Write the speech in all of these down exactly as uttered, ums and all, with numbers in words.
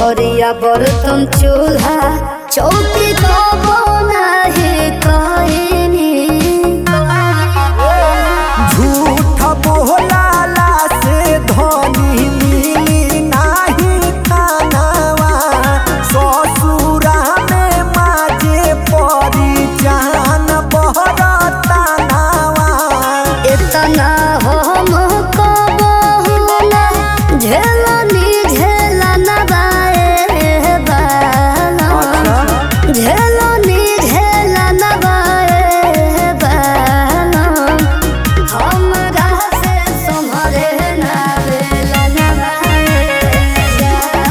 थरिया बर्तन चूल्हा चौकी तो नहीं कहनी झूठ बोलाला से धनी मिली नहीं खानावा ससुरा में माजे परी जान बहरता नावा इतना हम कबहुना झेलनी झेलन बाए बाला झेलनी झेलन बाए बाला हमरा से सम्हरे ना बेलन बाए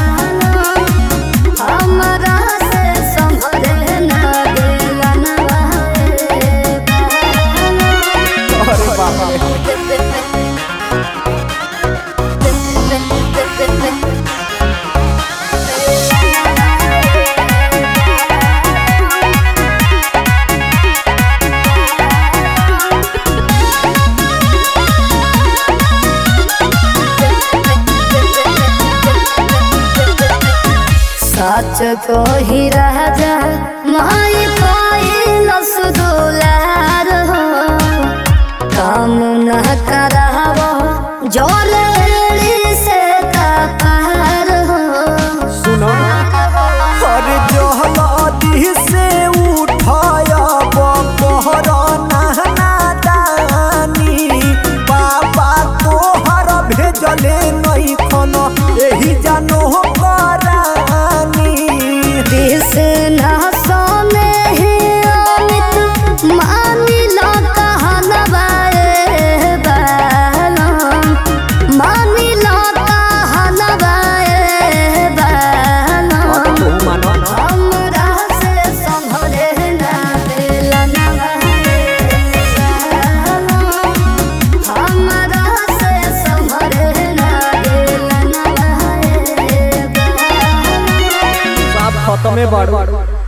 बाला हमरा से सम्हरे ना बेलन बाए बाला अरे बाप रे सच कही राजा माई पाइलस दुलार हो काम न कराव जोरेली से कपार हो सुनो अरे जहलदी से उठायब कहर नहना दानी बाबा तोहर भेजले नहीं खन एही जानो करानी दिस न सोने ही अमित मानिल कहन बाए बाला मानिल कहन बाए बाला हमरा से सम्हरे ना बेलन बाए बाला हमरा से सम्हरे ना बेलन बाए बाला सब खत्मे बाड़ू।